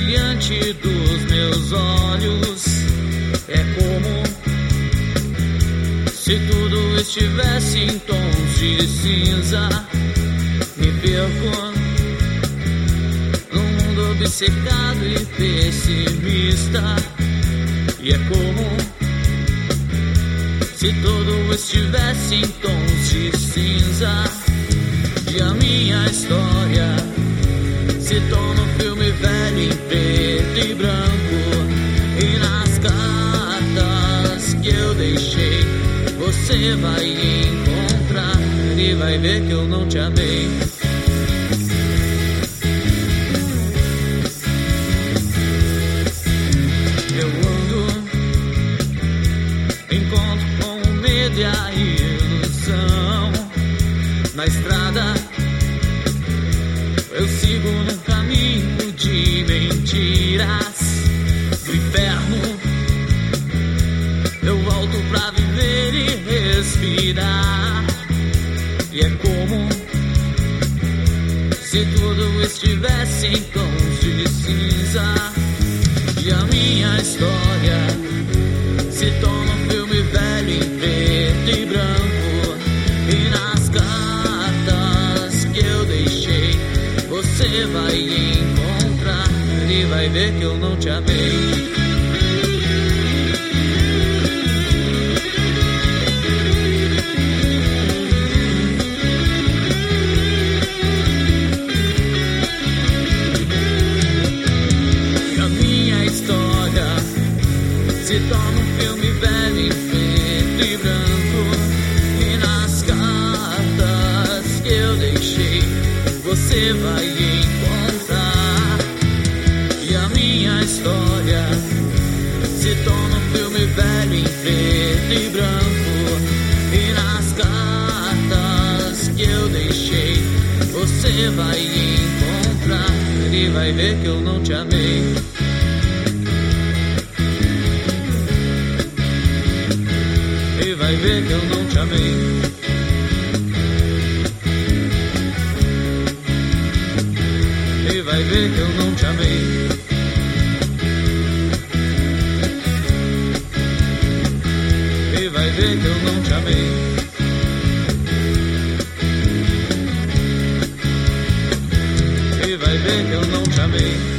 diante dos meus olhos. É como se tudo estivesse em tons de cinza. Me perco num mundo obcecado e pessimista. E é como se tudo estivesse em tons de cinza. E a minha história se torna um filme velho em preto e branco. E nas cartas que eu deixei, você vai encontrar e vai ver que eu não te amei. Eu ando, encontro com o medo e a ilusão. Na estrada eu sigo num caminho de mentiras. Do inferno eu volto pra viver e respirar. E é como se tudo estivesse em tons de cinza. E a minha história se torna um filme velho em preto e branco. E nas cartas que eu deixei, você vai encontrar e vai ver que eu não te amei. E a minha história se torna um filme velho em preto e branco. E nas cartas que eu deixei, você vai encontrar. E a minha história se torna um filme velho em preto e branco. E nas cartas que eu deixei, você vai encontrar e vai ver que eu não te amei. E vai ver que eu não te amei. E vai ver que eu não te amei. E vai ver que eu não te amei. E vai ver que eu não te amei.